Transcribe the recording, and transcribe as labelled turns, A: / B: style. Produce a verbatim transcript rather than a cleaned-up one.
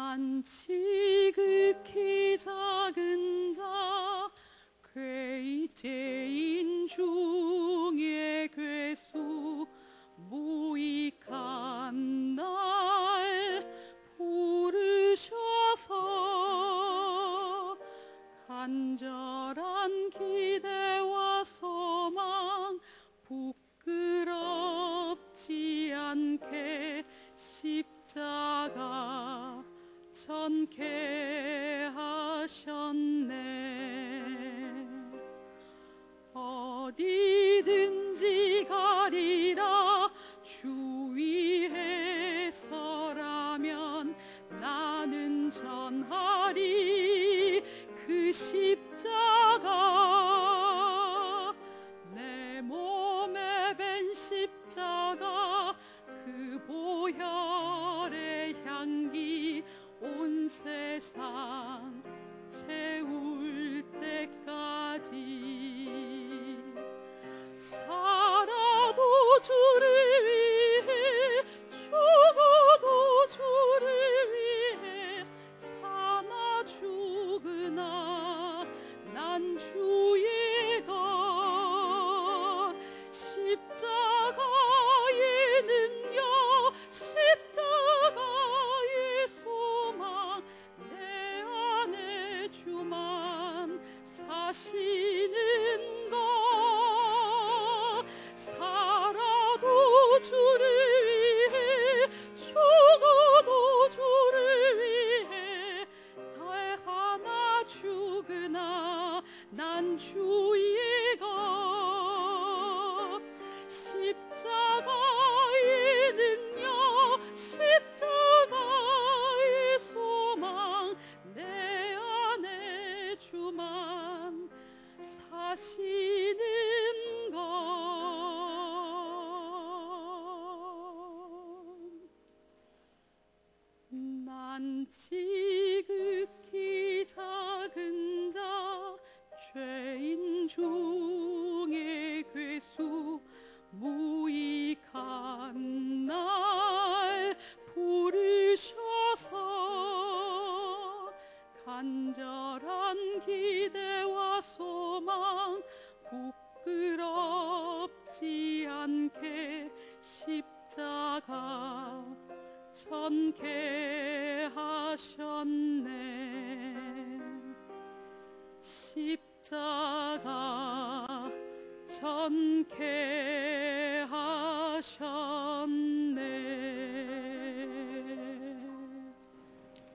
A: 난 지극히 작은 자 괴이죄인 중에 괴수 무익한 날 부르셔서 간절한 기대와 소망 부끄럽지 않게 십자가 전케 하셨네. 어디든지 가리라 주 위에 서라면 나는 전하리 그 십자가. 내 몸에 밴 십자가 그 보혈의 향기 온 세상 채울 때까지 살아도 주를 위해 죽어도 주를 위해 사나 죽으나 난 주의 것. 십자가의 능력 십자가의 소망 내 안에 주만 사시는 것. 살아도 주를 위해 죽어도 주를 위해 다 사나 죽으나 난 주의 것. 십자가의 능력 십자가의 소망 내 안에 주만 사시는 것. 난 지극히 작은 자 죄인 중에 괴수 무익한 날 부르셔서 간절한 기대와 소망 부끄럽지 않게 십자가 전케 하셨네. 십자가 전케 하셨네.